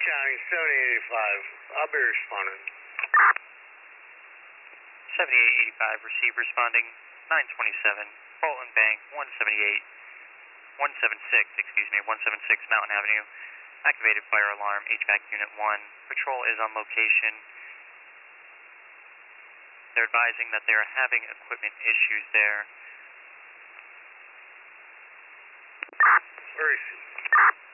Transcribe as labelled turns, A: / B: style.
A: County, 7885. I'll be responding.
B: 7885, receive responding 927, Bolton Bank, 176, Mountain Avenue. Activated fire alarm, HVAC Unit 1. Patrol is on location. They're advising that they are having equipment issues there.
A: Where is he?